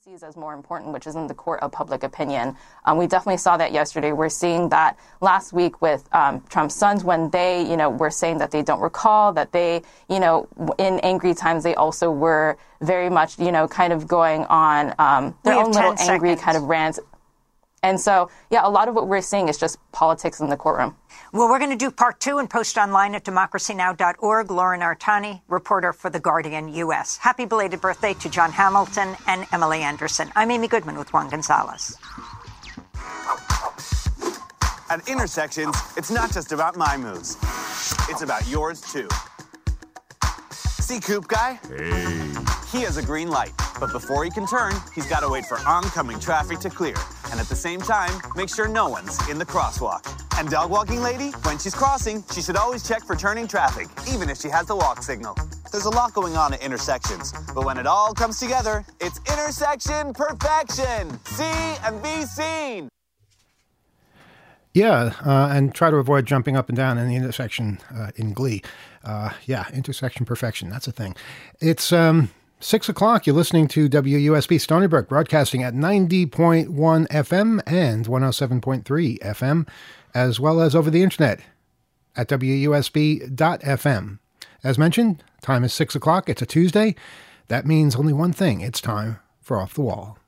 sees as more important, which is in the court of public opinion. We definitely saw that yesterday. We're seeing that last week with Trump's sons when they, were saying that they don't recall, that they, in angry times, they also were very much, kind of going on their own little angry kind of rants. And so, a lot of what we're seeing is just politics in the courtroom. Well, we're going to do part 2 and post online at democracynow.org. Lauren Artani, reporter for The Guardian U.S. Happy belated birthday to John Hamilton and Emily Anderson. I'm Amy Goodman with Juan Gonzalez. At Intersections, it's not just about my moves. It's about yours, too. See Coop Guy? Hey. He has a green light, but before he can turn, he's got to wait for oncoming traffic to clear. And at the same time, make sure no one's in the crosswalk. And Dog Walking Lady, when she's crossing, she should always check for turning traffic, even if she has the walk signal. There's a lot going on at Intersections, but when it all comes together, it's intersection perfection. See and be seen. Yeah, and try to avoid jumping up and down in the intersection in Glee. Intersection perfection, that's a thing. It's 6 o'clock. You're listening to WUSB Stony Brook, broadcasting at 90.1 FM and 107.3 FM, as well as over the internet at WUSB.FM. As mentioned, time is 6 o'clock. It's a Tuesday. That means only one thing. It's time for Off the Wall.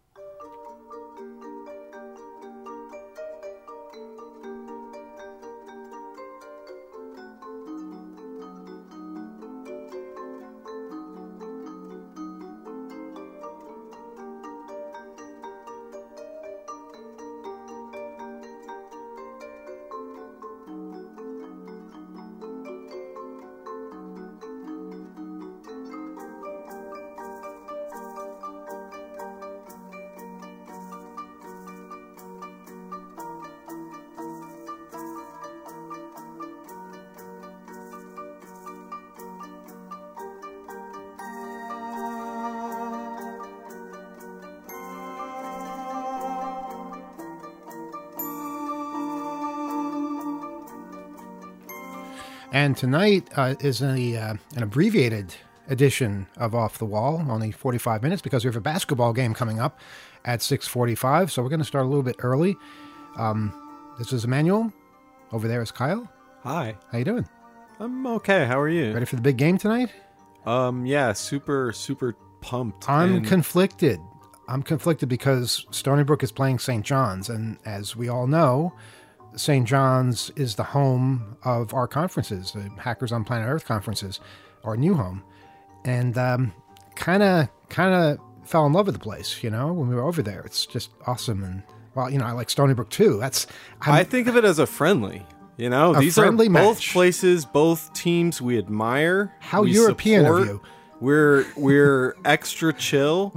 And tonight is an abbreviated edition of Off the Wall, only 45 minutes, because we have a basketball game coming up at 6:45. So we're going to start a little bit early. This is Emmanuel. Over there is Kyle. Hi. How you doing? I'm okay. How are you? Ready for the big game tonight? Yeah, super pumped. I'm conflicted. I'm conflicted because Stony Brook is playing St. John's, and as we all know, St. John's is the home of our conferences, the Hackers on Planet Earth conferences, our new home. And kind of fell in love with the place, when we were over there. It's just awesome. And, well, I like Stony Brook, too. I think of it as a friendly. These friendly are match. Both places, both teams we admire. How European support. of you. We're extra chill.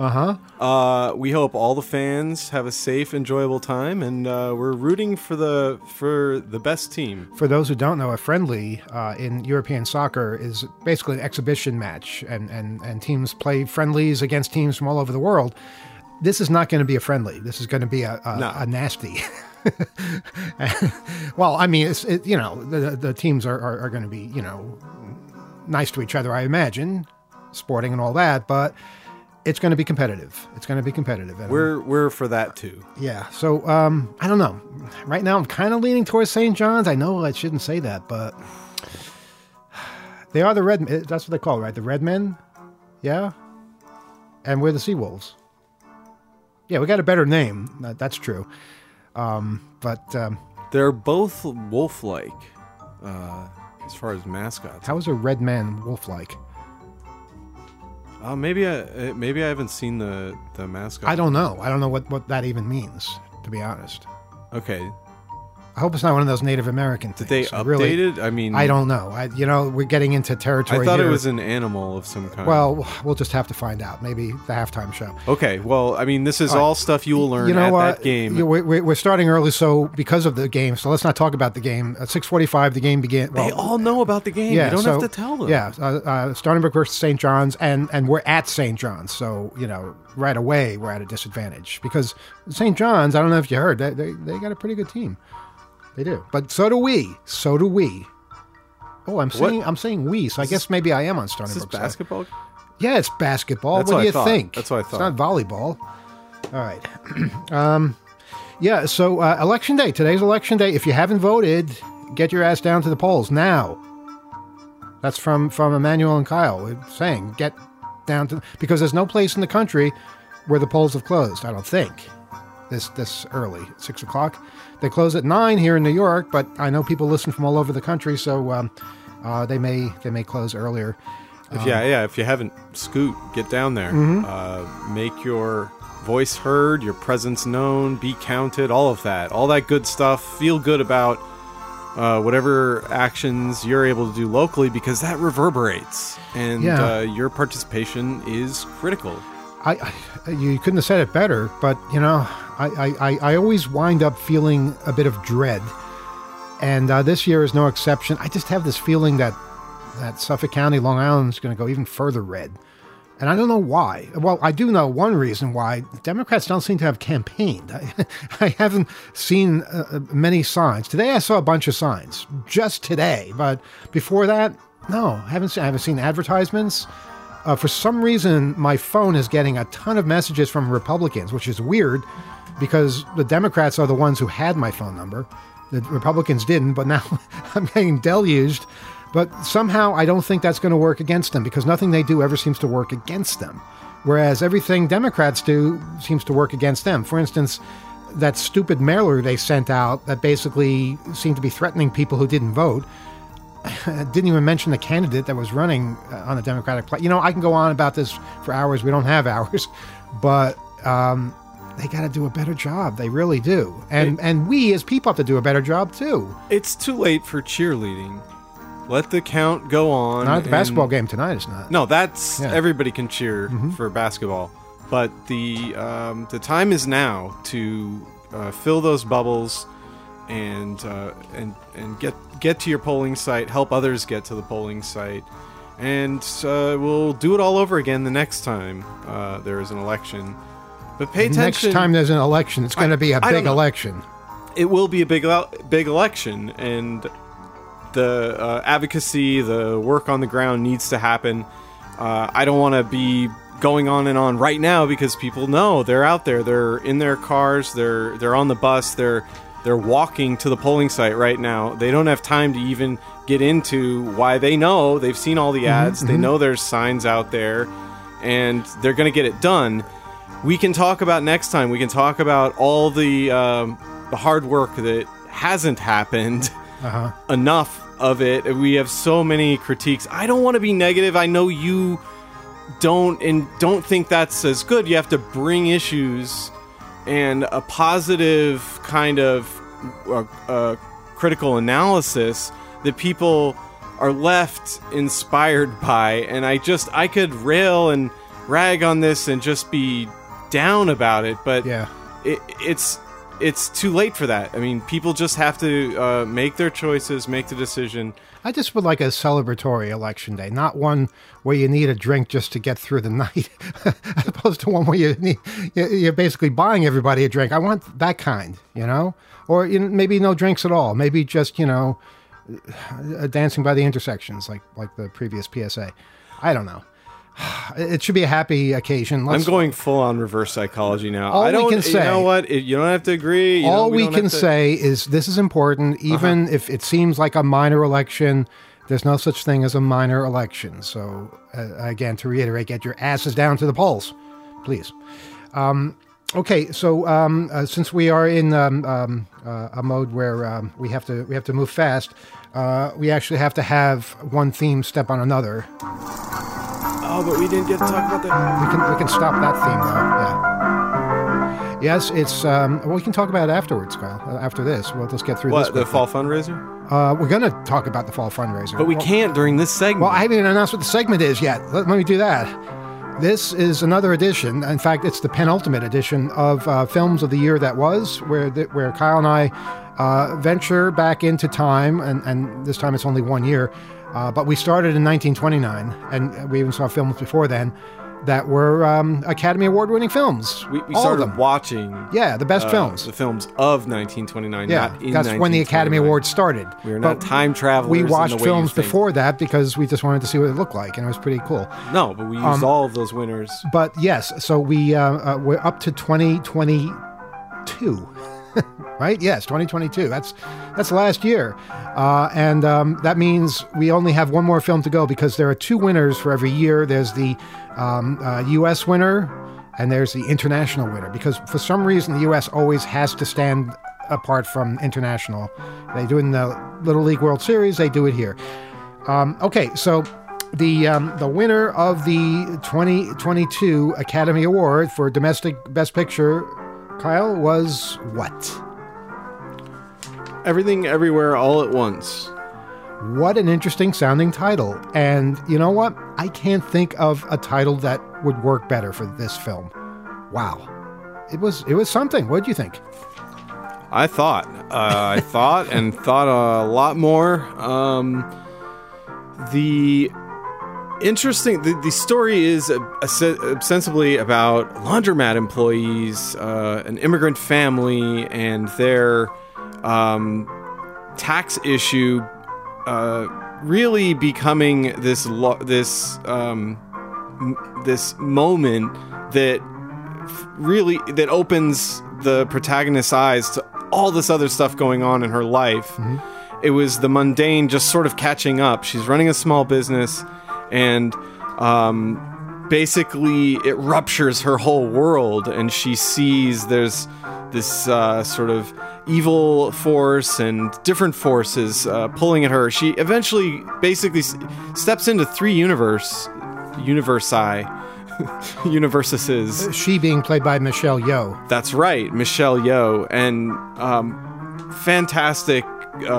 We hope all the fans have a safe, enjoyable time, and we're rooting for the best team. For those who don't know, a friendly in European soccer is basically an exhibition match, and teams play friendlies against teams from all over the world. This is not going to be a friendly. This is going to be a nasty. Well, I mean, the teams are going to be nice to each other, I imagine. Sporting and all that, but it's going to be competitive. And we're for that too. Yeah. So I don't know. Right now, I'm kind of leaning towards St. John's. I know I shouldn't say that, but they are the Red. That's what they call it, right? The Red Men. Yeah. And we're the Seawolves. Yeah, we got a better name. That's true. But they're both wolf-like as far as mascots. How is a red man wolf-like? Maybe I haven't seen the mascot. I don't know. I don't know what that even means, to be honest. Okay. I hope it's not one of those Native American things. Did they update it? I mean, I don't know. We're getting into territory. I thought here. it was an animal of some kind. Well, we'll just have to find out. Maybe the halftime show. Okay. Well, I mean, this is all stuff you will learn at that game. We're starting early, so because of the game. So let's not talk about the game. At 6:45, the game began. Well, they all know about the game. Yeah, you don't have to tell them. Yeah. Stony Brook versus St. John's, and we're at St. John's, so right away we're at a disadvantage because St. John's. I don't know if you heard they got a pretty good team. They do, but so do we. Oh, I'm saying we. So I guess maybe I am on Stony Brook. Is this basketball? Yeah, it's basketball. What do you think? That's what I thought. It's not volleyball. All right. Yeah, so Election Day. Today's Election Day. If you haven't voted, get your ass down to the polls now. That's from Emmanuel and Kyle saying, get down to... Because there's no place in the country where the polls have closed, I don't think, this early, 6 o'clock. They close at 9 here in New York, but I know people listen from all over the country, so they may close earlier. If you haven't, scoot, get down there. Make your voice heard, your presence known, be counted, all of that good stuff. Feel good about whatever actions you're able to do locally, because that reverberates, and your participation is critical. You couldn't have said it better, but I always wind up feeling a bit of dread, and this year is no exception. I just have this feeling that Suffolk County, Long Island, is going to go even further red. And I don't know why. Well, I do know one reason why. Democrats don't seem to have campaigned. I haven't seen many signs. Today I saw a bunch of signs, just today. But before that, no, I haven't seen advertisements. For some reason, my phone is getting a ton of messages from Republicans, which is weird because the Democrats are the ones who had my phone number. The Republicans didn't, but now I'm getting deluged. But somehow I don't think that's going to work against them, because nothing they do ever seems to work against them. Whereas everything Democrats do seems to work against them. For instance, that stupid mailer they sent out that basically seemed to be threatening people who didn't vote. Didn't even mention the candidate that was running on the Democratic platform. I can go on about this for hours. We don't have hours. But they got to do a better job. They really do. And we as people have to do a better job, too. It's too late for cheerleading. Let the count go on. Not at the basketball game tonight, it's not. No, everybody can cheer for basketball. But the time is now to fill those bubbles and get to your polling site, help others get to the polling site. And we'll do it all over again the next time there is an election. But pay attention. Next time there's an election, it's going to be a big election. It will be a big election, and the advocacy, the work on the ground needs to happen. I don't want to be going on and on right now, because people know they're out there. They're in their cars. They're on the bus. They're walking to the polling site right now. They don't have time to even get into why. They know they've seen all the ads. They know there's signs out there, and they're going to get it done. We can talk about next time. We can talk about all the hard work that hasn't happened. Enough of it. We have so many critiques. I don't want to be negative. I know you don't think that's as good. You have to bring issues and a positive kind of critical analysis that people are left inspired by. And I could rail and rag on this and just be down about it, but it's too late for that. I mean, people just have to make their choices, make the decision. I just would like a celebratory election day, not one where you need a drink just to get through the night, as opposed to one where you're basically buying everybody a drink. I want that kind, or maybe no drinks at all. Maybe just dancing by the intersections, like the previous PSA. I don't know. It should be a happy occasion. I'm going full on reverse psychology now. All we can say, you know what? You don't have to agree. All we can say is this is important, even if it seems like a minor election. There's no such thing as a minor election. So, again, to reiterate, get your asses down to the polls, please. Okay, so since we are in a mode where we have to move fast, we actually have to have one theme step on another. Oh, but we didn't get to talk about that. We can stop that theme though. Yeah. Yes, it's. We can talk about it afterwards, Kyle. After this, we'll just get through this. What, the fall fundraiser? We're going to talk about the fall fundraiser, but we can't during this segment. Well, I haven't even announced what the segment is yet. Let me do that. This is another edition. In fact, it's the penultimate edition of Films of the Year That Was, where Kyle and I venture back into time, and this time it's only 1 year. But we started in 1929, and we even saw films before then. that were Academy Award-winning films. We All started of them. watching The best films. the films of 1929, Yeah, not in that's when the Academy 1929. Awards started. We were not But time travelers. we in the watched way you films think. before that because we just wanted to see what it looked like, and it was pretty cool. No, but we used all of those winners. But yes, so we're up to 2022, right? Yes, 2022. That's last year, and that means we only have one more film to go because there are 2 winners for every year. There's the U.S. winner, and there's the international winner. Because for some reason, the U.S. always has to stand apart from international. They do it in the Little League World Series. They do it here. Okay, so. The winner of the 2022 Academy Award for Domestic Best Picture, Kyle, was what? Everything, Everywhere, All at Once. What an interesting sounding title. And you know what? I can't think of a title that would work better for this film. Wow. It was something. What did you think? I thought a lot more. The story is ostensibly about laundromat employees, an immigrant family, and their tax issue really becoming this moment that that opens the protagonist's eyes to all this other stuff going on in her life. Mm-hmm. It was the mundane just sort of catching up. She's running a small business, and basically it ruptures her whole world, and she sees there's this sort of evil force and different forces pulling at her. She eventually basically steps into 3 universes. She being played by Michelle Yeoh. That's right, Michelle Yeoh, and fantastic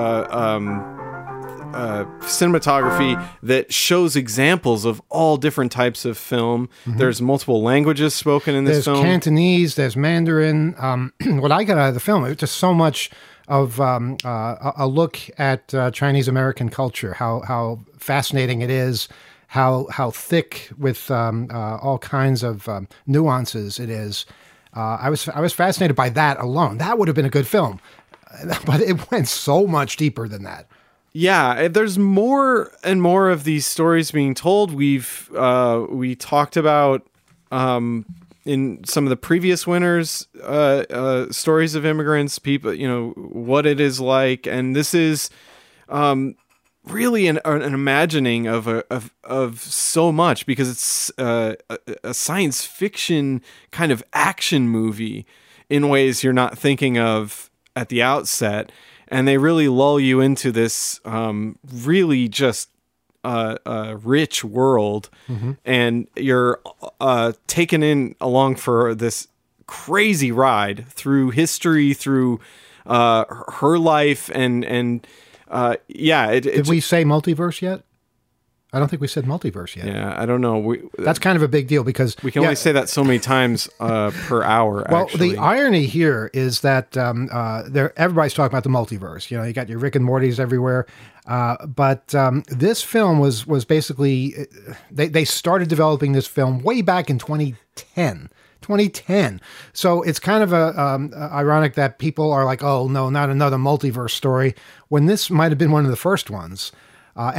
cinematography that shows examples of all different types of film. Mm-hmm. There's multiple languages spoken in this film. There's Cantonese, there's Mandarin. What I got out of the film, it was just so much of a look at Chinese American culture, how fascinating it is, how thick with all kinds of nuances it is. I was fascinated by that alone. That would have been a good film, but it went so much deeper than that. Yeah, there's more and more of these stories being told. We talked about in some of the previous winners stories of immigrants, people, what it is like, and this is really an imagining of so much, because it's a science fiction kind of action movie in ways you're not thinking of at the outset. And they really lull you into this really just rich world. Mm-hmm. And you're taken in along for this crazy ride through history, through her life. And Did we say multiverse yet? I don't think we said multiverse yet. Yeah, I don't know. That's kind of a big deal because we can only say that so many times per hour. Well, actually. The irony here is that everybody's talking about the multiverse. You got your Rick and Mortys everywhere, but this film was basically they started developing this film way back in 2010. So it's kind of ironic that people are like, "Oh no, not another multiverse story," when this might have been one of the first ones. By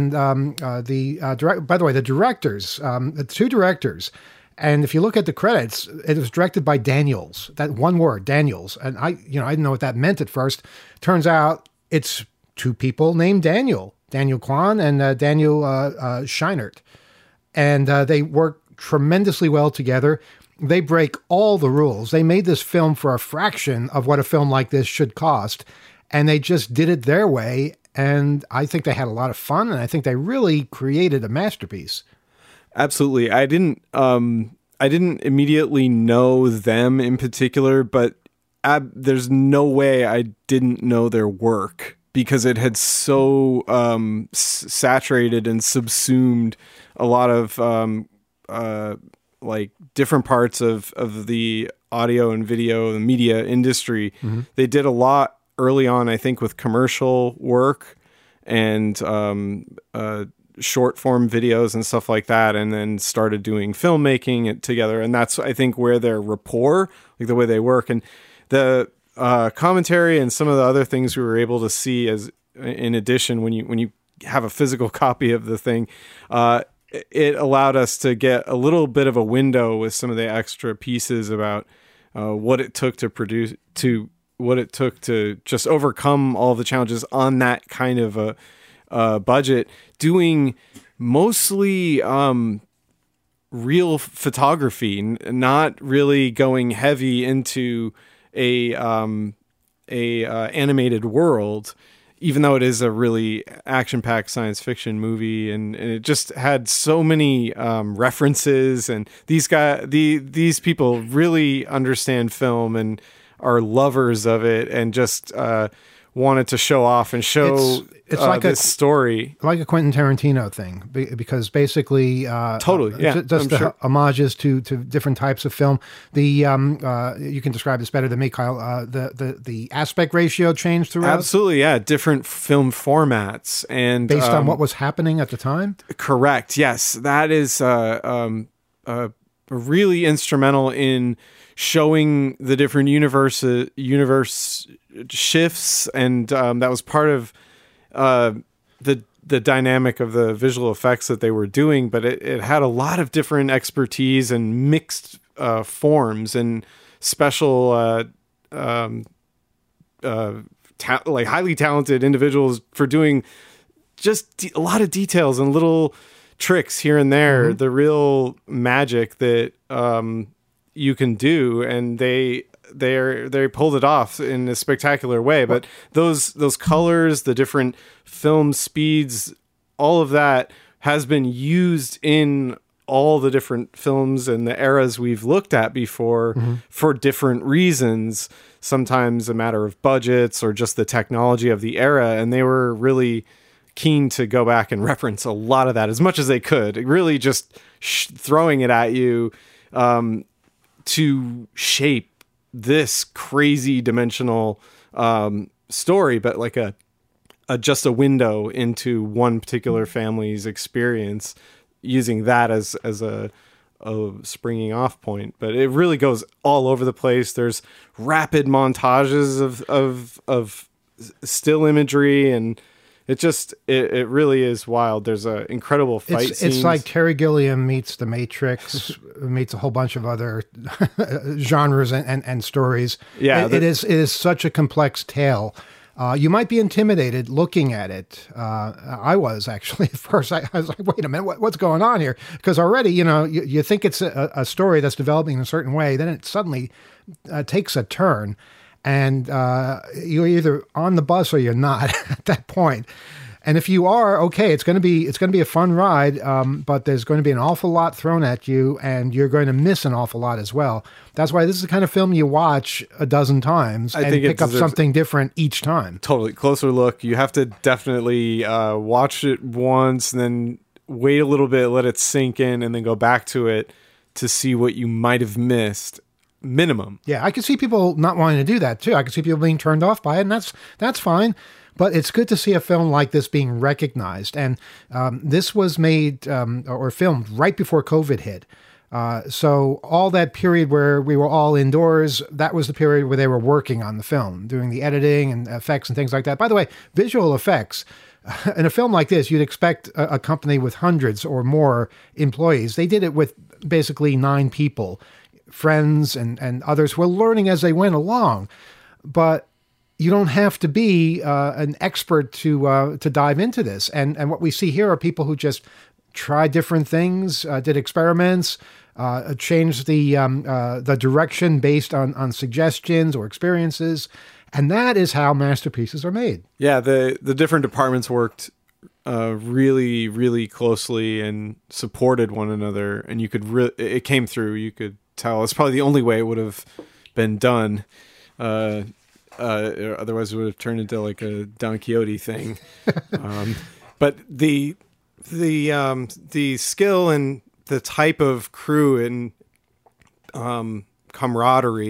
the way, the directors, the 2 directors, and if you look at the credits, it was directed by Daniels. That one word, Daniels, and I didn't know what that meant at first. Turns out it's 2 people named Daniel Kwan and Daniel Scheinert, and they work tremendously well together. They break all the rules. They made this film for a fraction of what a film like this should cost, and they just did it their way. And I think they had a lot of fun, and I think they really created a masterpiece. Absolutely. I didn't immediately know them in particular, but there's no way I didn't know their work, because it had so saturated and subsumed a lot of like different parts of the audio and video and media industry. Mm-hmm. They did a lot early on, I think, with commercial work and short form videos and stuff like that, and then started doing filmmaking together. And that's, I think, where their rapport, like the way they work, and the commentary and some of the other things we were able to see as in addition when you have a physical copy of the thing, it allowed us to get a little bit of a window with some of the extra pieces about what it took to just overcome all the challenges on that kind of a budget, doing mostly real photography, not really going heavy into a animated world, even though it is a really action-packed science fiction movie, and it just had so many references, and these people really understand film and are lovers of it, and just wanted to show off and show it's like this story, like a Quentin Tarantino thing, because basically, totally, yeah, just the sure. homages to different types of film. The you can describe this better than me, Kyle. The aspect ratio changed throughout. Absolutely, yeah, different film formats and based on what was happening at the time. Correct. Yes, that is really instrumental in showing the different universe shifts, and that was part of the dynamic of the visual effects that they were doing. But it had a lot of different expertise and mixed forms and special like highly talented individuals for doing just a lot of details and little tricks here and there. Mm-hmm. The real magic that you can do, and they pulled it off in a spectacular way. But those colors, the different film speeds, all of that has been used in all the different films and the eras we've looked at before, mm-hmm. for different reasons, sometimes a matter of budgets or just the technology of the era. And they were really keen to go back and reference a lot of that as much as they could, really just throwing it at you to shape this crazy dimensional story, but like a just a window into one particular family's experience, using that as a springing off point. But it really goes all over the place. There's rapid montages of still imagery, and it really is wild. There's an incredible fight scenes. It's like Terry Gilliam meets The Matrix, meets a whole bunch of other genres and stories. Yeah, it is such a complex tale. You might be intimidated looking at it. I was actually at first. I was like, wait a minute, what's going on here? Because already, you think it's a story that's developing in a certain way, then it suddenly takes a turn. And you're either on the bus or you're not at that point. And if you are, okay, it's going to be a fun ride, but there's going to be an awful lot thrown at you, and you're going to miss an awful lot as well. That's why this is the kind of film you watch a dozen times and pick up something different each time. Totally. Closer look. You have to definitely watch it once and then wait a little bit, let it sink in, and then go back to it to see what you might have missed. Minimum. Yeah, I could see people not wanting to do that too. I could see people being turned off by it, and that's fine. But it's good to see a film like this being recognized. And this was made or filmed right before COVID hit. So all that period where we were all indoors, that was the period where they were working on the film, doing the editing and effects and things like that. By the way, visual effects. In a film like this, you'd expect a company with hundreds or more employees. They did it with basically 9 people. Friends and others who were learning as they went along. But you don't have to be an expert to dive into this. And what we see here are people who just tried different things, did experiments, changed the direction based on suggestions or experiences. And that is how masterpieces are made. Yeah, the different departments worked really, really closely and supported one another. And you could it came through. You could tell. It's probably the only way it would have been done. Otherwise it would have turned into like a Don Quixote thing. But the skill and the type of crew and camaraderie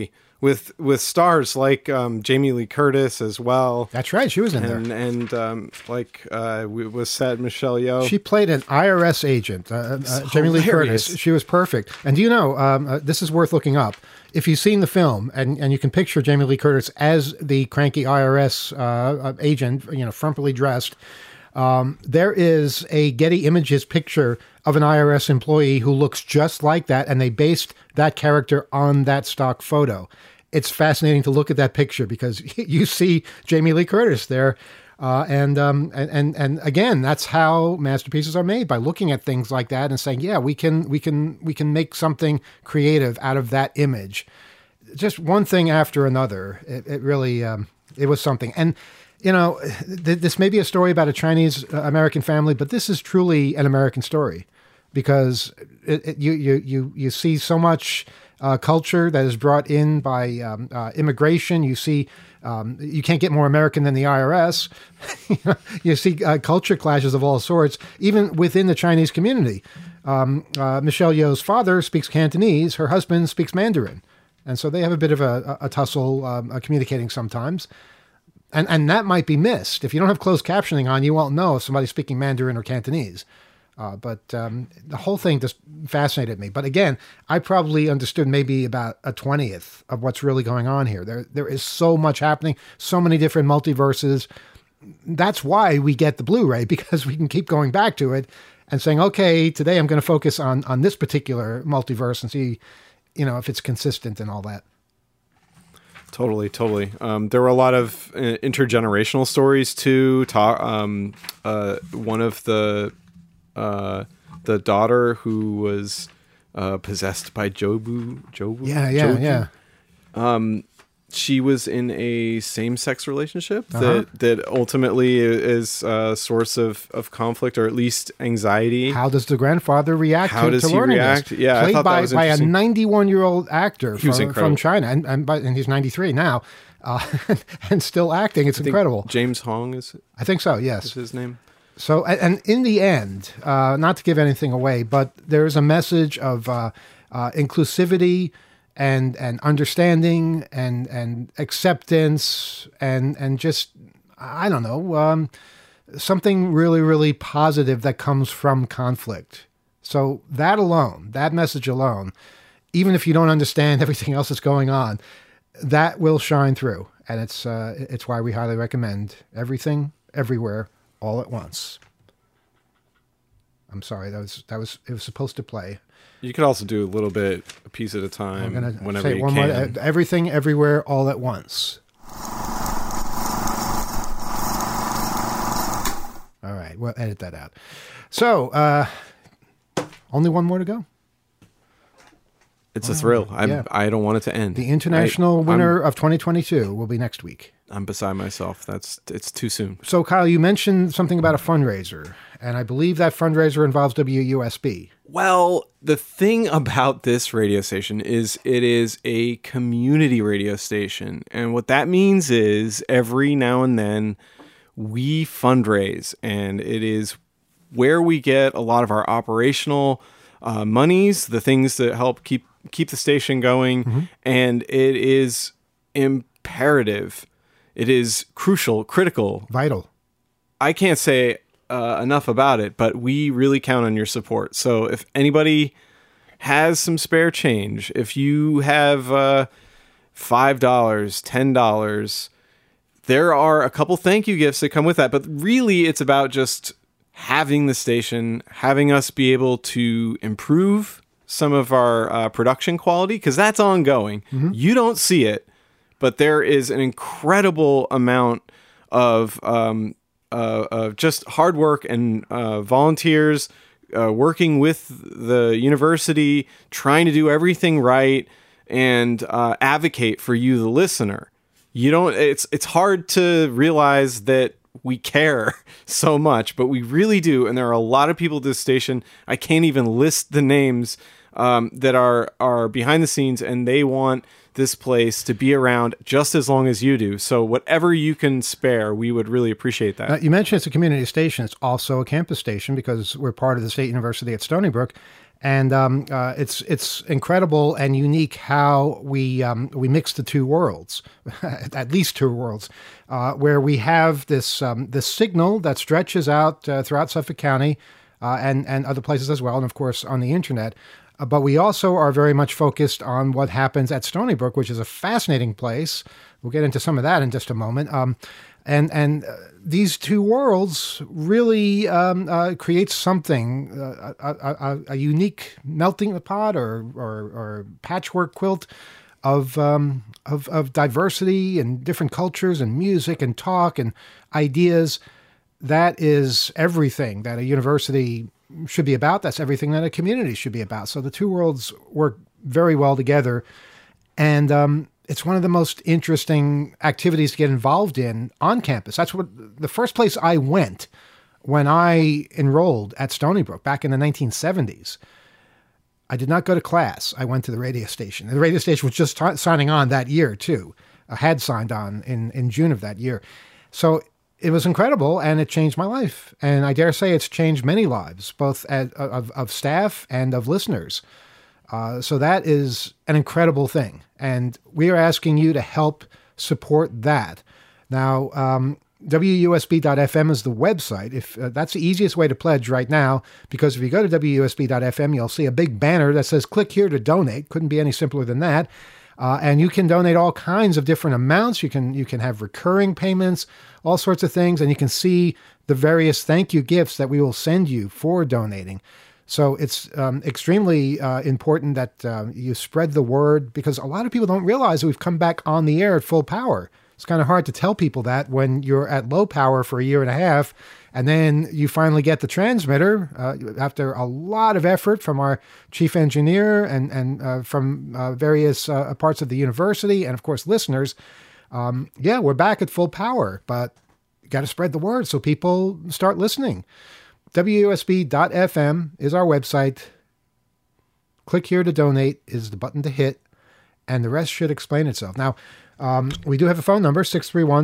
with stars like Jamie Lee Curtis as well. That's right, she was in there. And was said Michelle Yeoh. She played an IRS agent, Jamie Lee Curtis. She was perfect. And do you know, this is worth looking up. If you've seen the film and you can picture Jamie Lee Curtis as the cranky IRS agent, frumpily dressed, there is a Getty Images picture of an IRS employee who looks just like that, and they based that character on that stock photo. It's fascinating to look at that picture because you see Jamie Lee Curtis there. And again, that's how masterpieces are made, by looking at things like that and saying, yeah, we can make something creative out of that image. Just one thing after another. It really, it was something. And, this may be a story about a Chinese American family, but this is truly an American story because you see so much culture that is brought in by immigration. You see, you can't get more American than the IRS. You see culture clashes of all sorts, even within the Chinese community. Michelle Yeoh's father speaks Cantonese. Her husband speaks Mandarin. And so they have a bit of a tussle communicating sometimes. And that might be missed. If you don't have closed captioning on, you won't know if somebody's speaking Mandarin or Cantonese. But the whole thing just fascinated me. But again, I probably understood maybe about a 20th of what's really going on here. There is so much happening, so many different multiverses. That's why we get the Blu-ray, because we can keep going back to it and saying, okay, today I'm going to focus on this particular multiverse and see, if it's consistent and all that. Totally. There were a lot of intergenerational stories too. One of the daughter who was possessed by Jobu. Yeah. She was in a same-sex relationship that ultimately is a source of conflict, or at least anxiety. How does the grandfather react to learning react? this? Yeah, played by a 91-year-old actor from China, and he's 93 now, and still acting. It's incredible. James Hong is. I think so. Yes, is his name. So, and in the end, not to give anything away, but there is a message of inclusivity and understanding and acceptance and just, I don't know, something really, really positive that comes from conflict. So that alone, that message alone, even if you don't understand everything else that's going on, that will shine through. And it's why we highly recommend Everything, Everywhere, All at Once. I'm sorry, it was supposed to play. You could also do a piece at a time, whenever you can. More, Everything, Everywhere, All at Once. All right, we'll edit that out. So, only one more to go. It's a thrill. I don't want it to end. The international winner of 2022 will be next week. I'm beside myself. It's too soon. So, Kyle, you mentioned something about a fundraiser, and I believe that fundraiser involves WUSB. Well, the thing about this radio station is it is a community radio station. And what that means is every now and then we fundraise, and it is where we get a lot of our operational monies, the things that help keep the station going. Mm-hmm. And it is imperative. It is crucial, critical, vital. I can't say enough about it, but we really count on your support. So if anybody has some spare change, if you have $5, $10, there are a couple thank you gifts that come with that. But really, it's about just having the station, having us be able to improve some of our production quality, because that's ongoing. Mm-hmm. You don't see it, but there is an incredible amount of just hard work and volunteers working with the university, trying to do everything right and advocate for you, the listener. It's hard to realize that we care so much, but we really do. And there are a lot of people at this station. I can't even list the names that are behind the scenes, and they want this place to be around just as long as you do. So whatever you can spare, we would really appreciate that. You mentioned it's a community station. It's also a campus station because we're part of the State University at Stony Brook. And it's incredible and unique how we mix the two worlds, at least two worlds, where we have this signal that stretches out throughout Suffolk County and other places as well, and of course on the internet. But we also are very much focused on what happens at Stony Brook, which is a fascinating place. We'll get into some of that in just a moment. And these two worlds really create something, a unique melting pot or patchwork quilt of diversity and different cultures and music and talk and ideas. That is everything that a university should be about. That's everything that a community should be about. So the two worlds work very well together. And it's one of the most interesting activities to get involved in on campus. That's what the first place I went when I enrolled at Stony Brook back in the 1970s. I did not go to class. I went to the radio station. And the radio station was just signing on that year, too. I had signed on in June of that year. So it was incredible, and it changed my life. And I dare say it's changed many lives, both of staff and of listeners. So that is an incredible thing. And we are asking you to help support that. Now, WUSB.FM is the website. If that's the easiest way to pledge right now, because if you go to WUSB.FM, you'll see a big banner that says, click here to donate. Couldn't be any simpler than that. And you can donate all kinds of different amounts. You can have recurring payments, all sorts of things. And you can see the various thank you gifts that we will send you for donating. So it's extremely important that you spread the word, because a lot of people don't realize that we've come back on the air at full power. It's kind of hard to tell people that when you're at low power for a year and a half, and then you finally get the transmitter after a lot of effort from our chief engineer and from various parts of the university and, of course, listeners. We're back at full power, but you got to spread the word so people start listening. WUSB.FM is our website. Click here to donate is the button to hit, and the rest should explain itself. Now, we do have a phone number,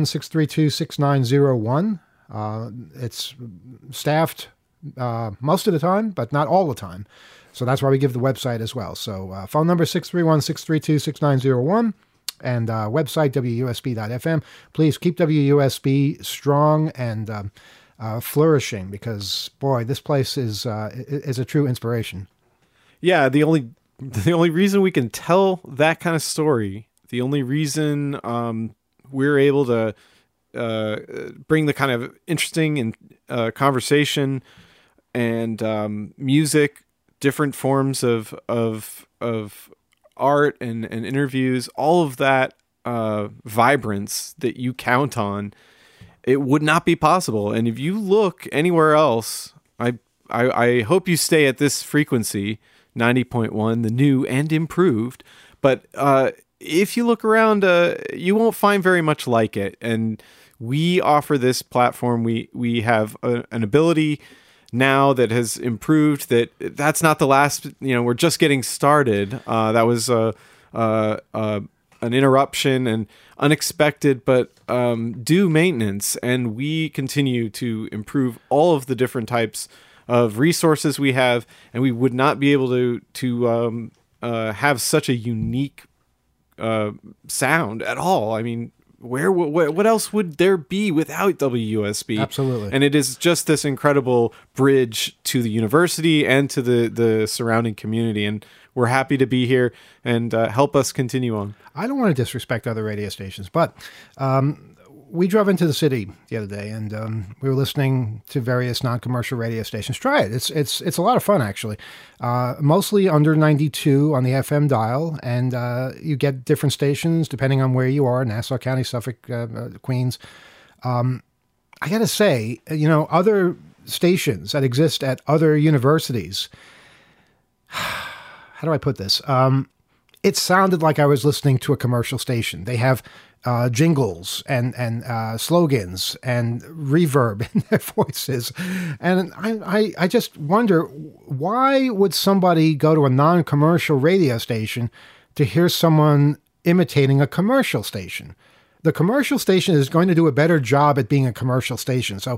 631-632-6901. It's staffed most of the time, but not all the time. So that's why we give the website as well. So phone number 631-632-6901 and website WUSB.FM. Please keep WUSB strong and flourishing, because boy, this place is a true inspiration. Yeah, the only reason we can tell that kind of story, the only reason we're able to bring the kind of interesting and conversation and music, different forms of art and interviews, all of that vibrance that you count on, it would not be possible. And if you look anywhere else, I hope you stay at this frequency, 90.1, the new and improved. But if you look around, you won't find very much like it. And we offer this platform. We have an ability now that has improved. That's not the last. We're just getting started. That was an interruption and unexpected, but due maintenance. And we continue to improve all of the different types of resources we have, and we would not be able to have such a unique sound at all. I mean, what else would there be without WUSB? Absolutely. And it is just this incredible bridge to the university and to the surrounding community. And we're happy to be here and help us continue on. I don't want to disrespect other radio stations, but we drove into the city the other day, and we were listening to various non-commercial radio stations. Try it. It's a lot of fun, actually. Mostly under 92 on the FM dial, and you get different stations depending on where you are, Nassau County, Suffolk, Queens. I got to say, other stations that exist at other universities, how do I put this? It sounded like I was listening to a commercial station. They have jingles and slogans and reverb in their voices. And I just wonder, why would somebody go to a non-commercial radio station to hear someone imitating a commercial station? The commercial station is going to do a better job at being a commercial station. So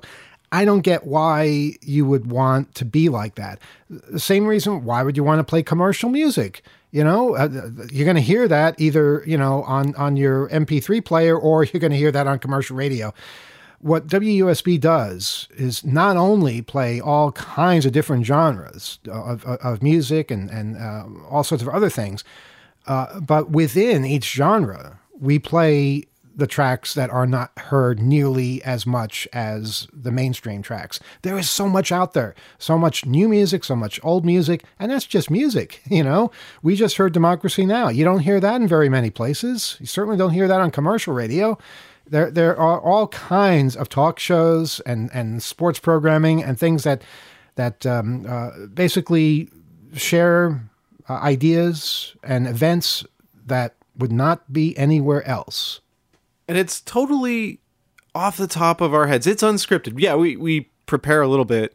I don't get why you would want to be like that. The same reason, why would you want to play commercial music? You know, you're going to hear that either, you know, on your MP3 player, or you're going to hear that on commercial radio. What WUSB does is not only play all kinds of different genres of music and all sorts of other things, but within each genre, we play the tracks that are not heard nearly as much as the mainstream tracks. There is so much out there, so much new music, so much old music, and that's just music, you know? We just heard Democracy Now! You don't hear that in very many places. You certainly don't hear that on commercial radio. There are all kinds of talk shows and sports programming and things that basically share ideas and events that would not be anywhere else. And it's totally off the top of our heads. It's unscripted. Yeah, we prepare a little bit.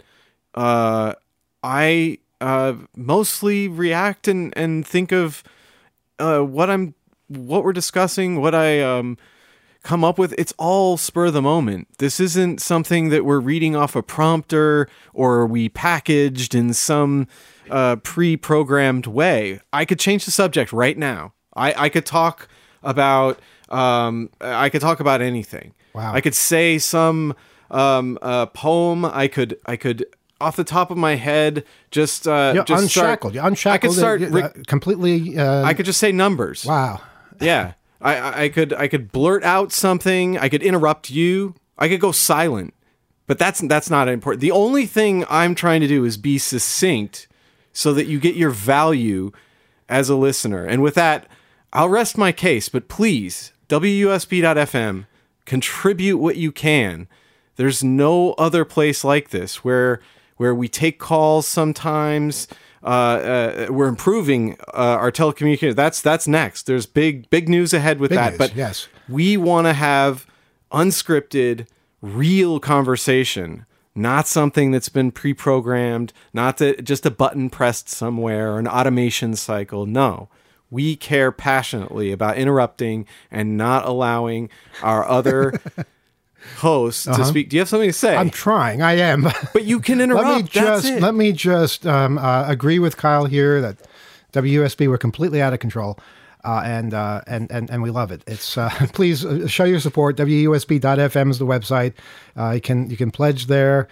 I mostly react and think of what we're discussing, what I come up with. It's all spur of the moment. This isn't something that we're reading off a prompter or we packaged in some pre-programmed way. I could change the subject right now. I could talk about anything. Wow. I could say some poem. I could off the top of my head just unshackled. You're unshackled. I could start completely. I could just say numbers. Wow. Yeah. I could blurt out something. I could interrupt you. I could go silent. But that's not important. The only thing I'm trying to do is be succinct so that you get your value as a listener. And with that, I'll rest my case, but please, WUSB.FM, contribute what you can. There's no other place like this where we take calls sometimes. We're improving our telecommunications. That's next. There's big news ahead with that. News, but yes. We want to have unscripted, real conversation, not something that's been pre-programmed, not just a button pressed somewhere or an automation cycle. No. We care passionately about interrupting and not allowing our other hosts to speak. Do you have something to say? I'm trying. I am. But you can interrupt. Let me just agree with Kyle here that WUSB, we're completely out of control, and we love it. It's please show your support. WUSB.FM is the website. You can pledge there.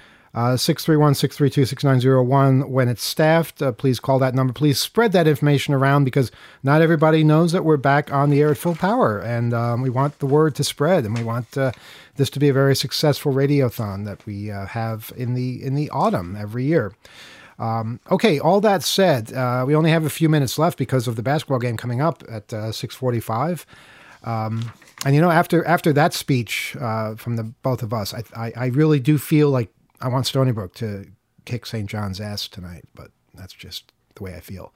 631-632-6901. When it's staffed, please call that number. Please spread that information around because not everybody knows that we're back on the air at full power, and we want the word to spread, and we want this to be a very successful radiothon that we have in the autumn every year. Okay, all that said, we only have a few minutes left because of the basketball game coming up at 6:45. And you know, after that speech from the both of us, I really do feel like I want Stony Brook to kick St. John's ass tonight, but that's just the way I feel.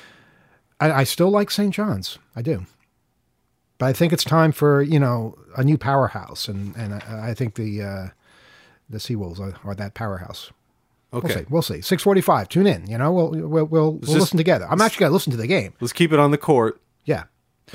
I still like St. John's. I do. But I think it's time for, you know, a new powerhouse, and I think the Seawolves are that powerhouse. Okay. We'll see. 6:45. Tune in. You know, we'll listen together. I'm actually going to listen to the game. Let's keep it on the court. Yeah.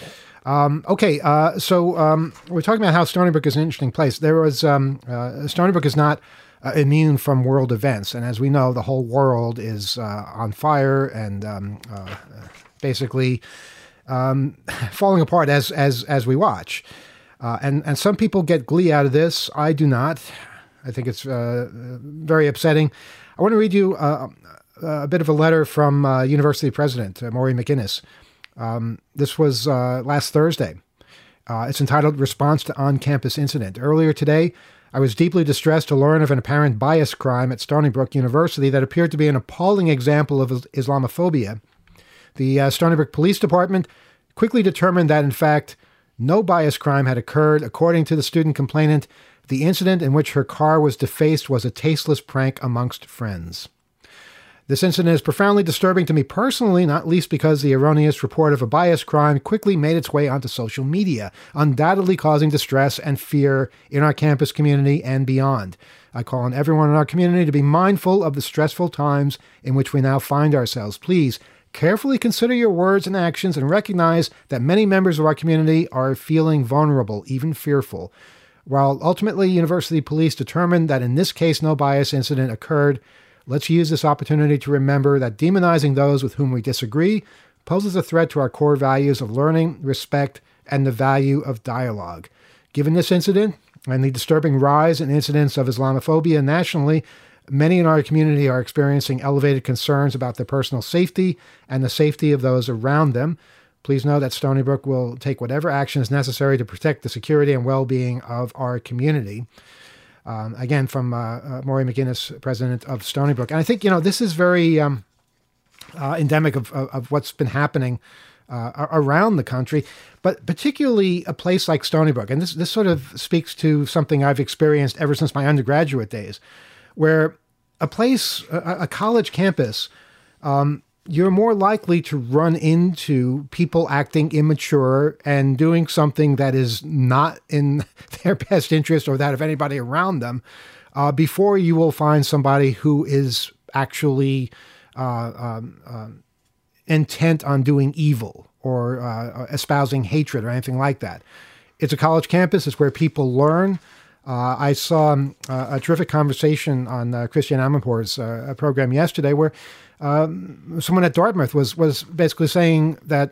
Okay. So we're talking about how Stony Brook is an interesting place. There was Stony Brook is not immune from world events, and as we know, the whole world is on fire and basically falling apart as we watch. And some people get glee out of this. I do not. I think it's very upsetting. I want to read you a bit of a letter from University President Maury McInnes. This was last Thursday. It's entitled Response to On-Campus Incident. Earlier today, I was deeply distressed to learn of an apparent bias crime at Stony Brook University that appeared to be an appalling example of Islamophobia. The Stony Brook Police Department quickly determined that, in fact, no bias crime had occurred. According to the student complainant, the incident in which her car was defaced was a tasteless prank amongst friends. This incident is profoundly disturbing to me personally, not least because the erroneous report of a bias crime quickly made its way onto social media, undoubtedly causing distress and fear in our campus community and beyond. I call on everyone in our community to be mindful of the stressful times in which we now find ourselves. Please carefully consider your words and actions and recognize that many members of our community are feeling vulnerable, even fearful. While ultimately university police determined that in this case no bias incident occurred, let's use this opportunity to remember that demonizing those with whom we disagree poses a threat to our core values of learning, respect, and the value of dialogue. Given this incident and the disturbing rise in incidents of Islamophobia nationally, many in our community are experiencing elevated concerns about their personal safety and the safety of those around them. Please know that Stony Brook will take whatever action is necessary to protect the security and well-being of our community. Again, from Maury McGinnis, president of Stony Brook. And I think, this is very endemic of what's been happening around the country, but particularly a place like Stony Brook. And this sort of speaks to something I've experienced ever since my undergraduate days, where a place, a college campus, you're more likely to run into people acting immature and doing something that is not in their best interest or that of anybody around them, before you will find somebody who is actually intent on doing evil or espousing hatred or anything like that. It's a college campus. It's where people learn. I saw a terrific conversation on Christian Amanpour's program yesterday where someone at Dartmouth was basically saying that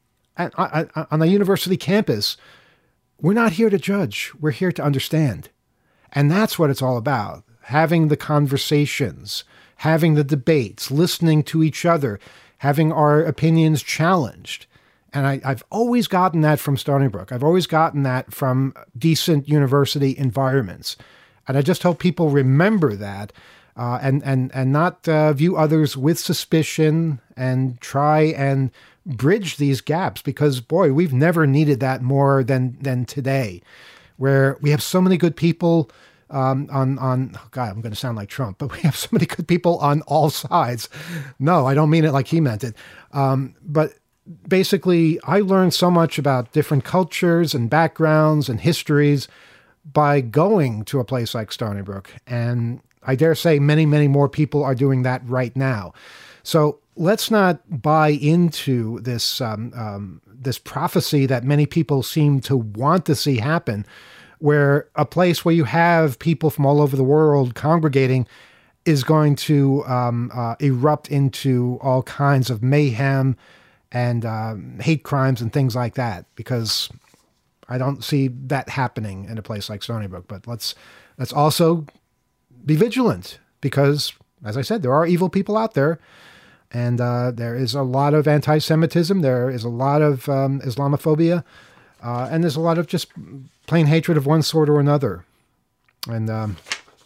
on a university campus, we're not here to judge. We're here to understand. And that's what it's all about. Having the conversations, having the debates, listening to each other, having our opinions challenged. And I've always gotten that from Stony Brook. I've always gotten that from decent university environments. And I just hope people remember that and not view others with suspicion and try and bridge these gaps, because, boy, we've never needed that more than today, where we have so many good people on oh God, I'm going to sound like Trump, but we have so many good people on all sides. No, I don't mean it like he meant it. But basically, I learned so much about different cultures and backgrounds and histories by going to a place like Stony Brook. And I dare say many, many more people are doing that right now. So let's not buy into this this prophecy that many people seem to want to see happen, where a place where you have people from all over the world congregating is going to erupt into all kinds of mayhem and hate crimes and things like that, because I don't see that happening in a place like Stony Brook. But let's also be vigilant, because, as I said, there are evil people out there, and there is a lot of anti-Semitism, there is a lot of Islamophobia, and there's a lot of just plain hatred of one sort or another. And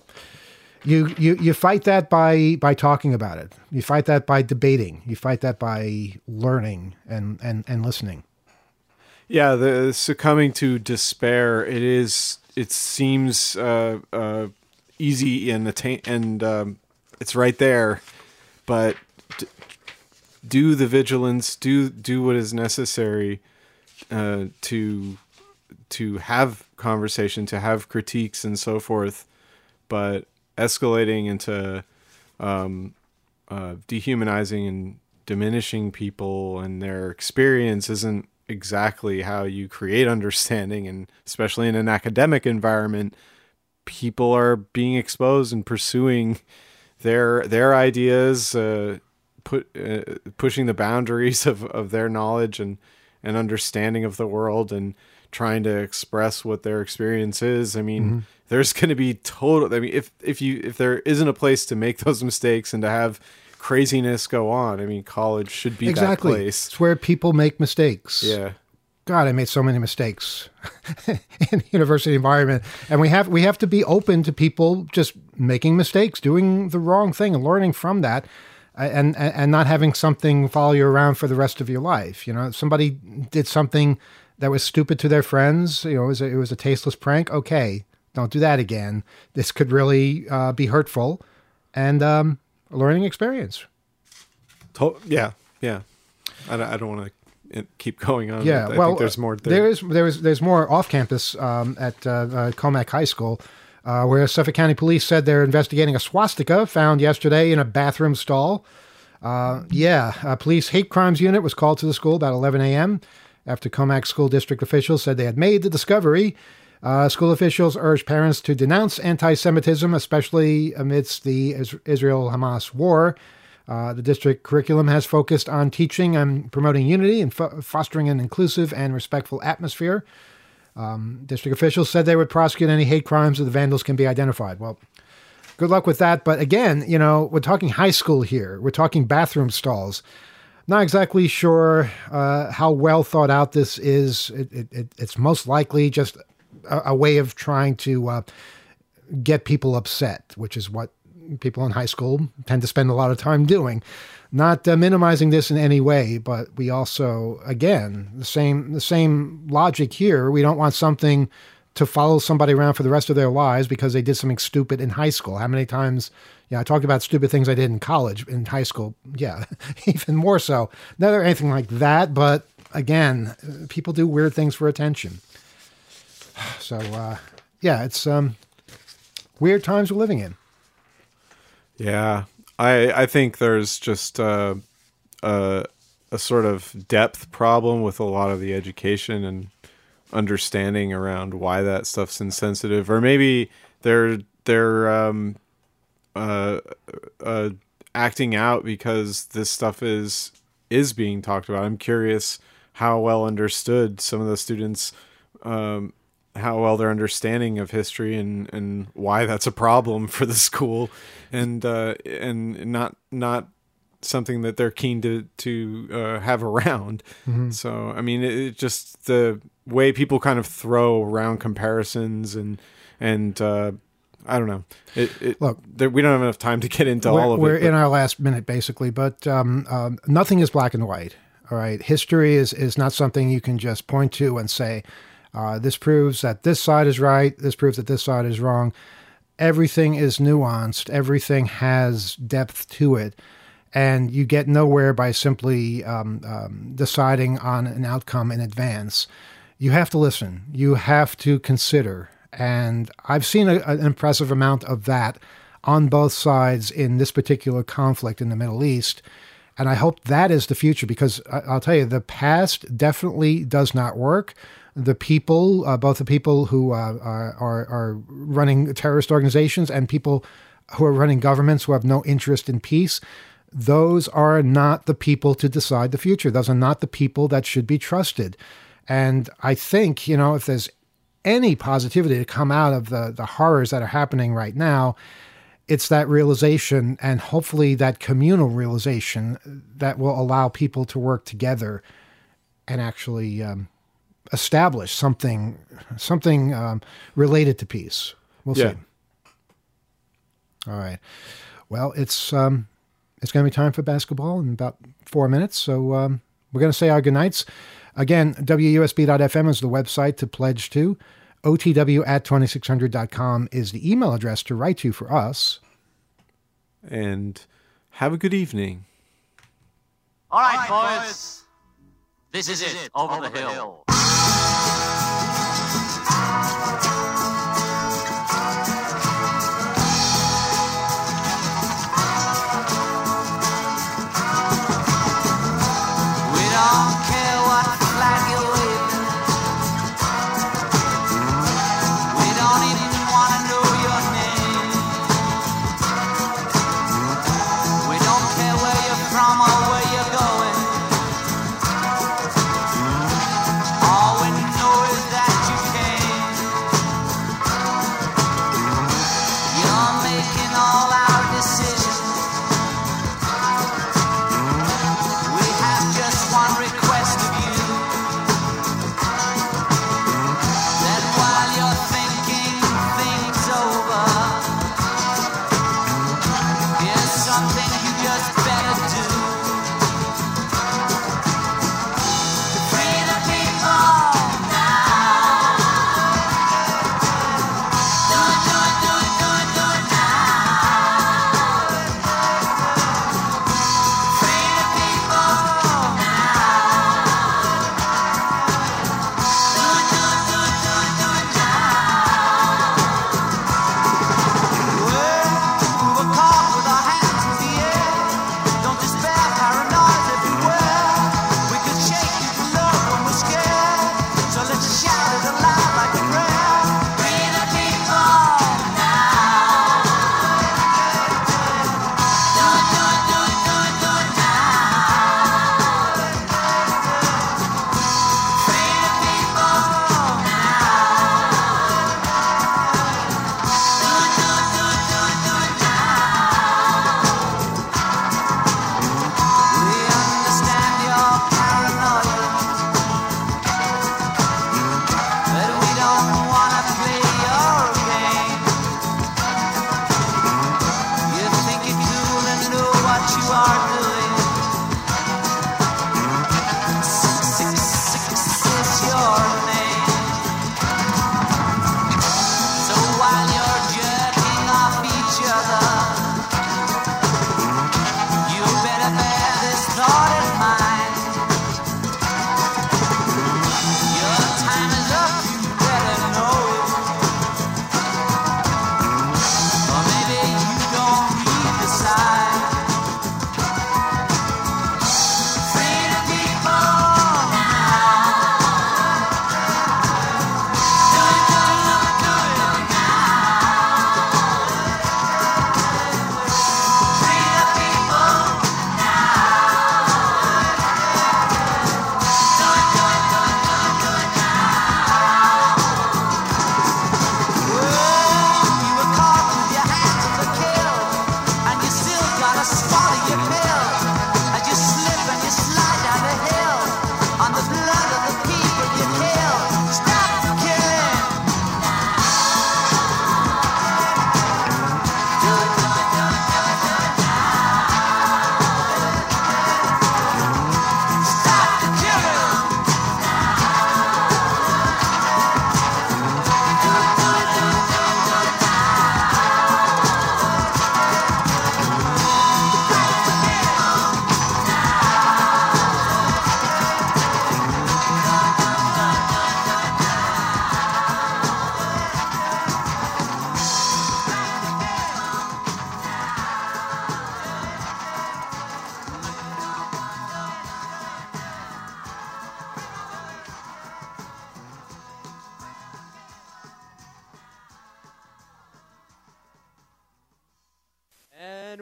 you fight that by talking about it. You fight that by debating. You fight that by learning and listening. Yeah, the succumbing to despair. It seems easy and it's right there, but do the vigilance. Do what is necessary to have conversation, to have critiques and so forth, but escalating into dehumanizing and diminishing people and their experience isn't exactly how you create understanding. And especially in an academic environment, people are being exposed and pursuing their ideas, pushing the boundaries of their knowledge and understanding of the world, and trying to express what their experience is. I mean, there's going to be if there isn't a place to make those mistakes and to have craziness go on, I mean, college should be that place. It's where people make mistakes. Yeah. God, I made so many mistakes in the university environment. And we have to be open to people just making mistakes, doing the wrong thing and learning from that, and not having something follow you around for the rest of your life. If somebody did something that was stupid to their friends, it was a tasteless prank. Okay, don't do that again. This could really be hurtful, and a learning experience. Yeah. I don't want to keep going on. Yeah, I think there's more there. There's more off campus at Comac High School, where Suffolk County Police said they're investigating a swastika found yesterday in a bathroom stall. A police hate crimes unit was called to the school about 11 a.m. after Comac School District officials said they had made the discovery. School officials urge parents to denounce anti-Semitism, especially amidst the Israel-Hamas war. The district curriculum has focused on teaching and promoting unity and fostering an inclusive and respectful atmosphere. District officials said they would prosecute any hate crimes if the vandals can be identified. Well, good luck with that. But again, we're talking high school here. We're talking bathroom stalls. Not exactly sure how well thought out this is. It's most likely just a way of trying to get people upset, which is what people in high school tend to spend a lot of time doing. Not minimizing this in any way, but we also, again, the same logic here. We don't want something to follow somebody around for the rest of their lives because they did something stupid in high school. How many times, I talked about stupid things I did in college, in high school. Yeah, even more so. Never anything like that, but again, people do weird things for attention. So, it's weird times we're living in. Yeah, I think there's just a sort of depth problem with a lot of the education and understanding around why that stuff's insensitive, or maybe they're acting out because this stuff is being talked about. I'm curious how well understood some of the students, how well their understanding of history and why that's a problem for the school, and not something that they're keen to have around. Mm-hmm. So, I mean, it just the way people kind of throw around comparisons and I don't know. Look, we don't have enough time to get into all of it. We're in our last minute, basically, but nothing is black and white. All right, history is not something you can just point to and say, this proves that this side is right. This proves that this side is wrong. Everything is nuanced. Everything has depth to it. And you get nowhere by simply deciding on an outcome in advance. You have to listen. You have to consider. And I've seen an impressive amount of that on both sides in this particular conflict in the Middle East. And I hope that is the future, because I'll tell you, the past definitely does not work. The people, both the people who are running terrorist organizations and people who are running governments who have no interest in peace, those are not the people to decide the future. Those are not the people that should be trusted. And I think, if there's any positivity to come out of the horrors that are happening right now, it's that realization, and hopefully that communal realization, that will allow people to work together and actually establish something related to peace. We'll see. All right. Well, it's going to be time for basketball in about 4 minutes. So we're going to say our goodnights. Again, WUSB.FM is the website to pledge to. OTW@2600.com is the email address to write to for us. And have a good evening. All right, boys. This is it, over the hill.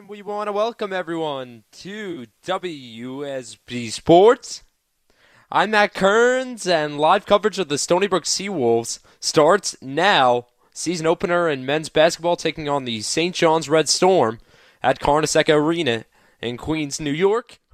And we want to welcome everyone to WSB Sports. I'm Matt Kearns, and live coverage of the Stony Brook Seawolves starts now. Season opener in men's basketball taking on the St. John's Red Storm at Carnesecca Arena in Queens, New York.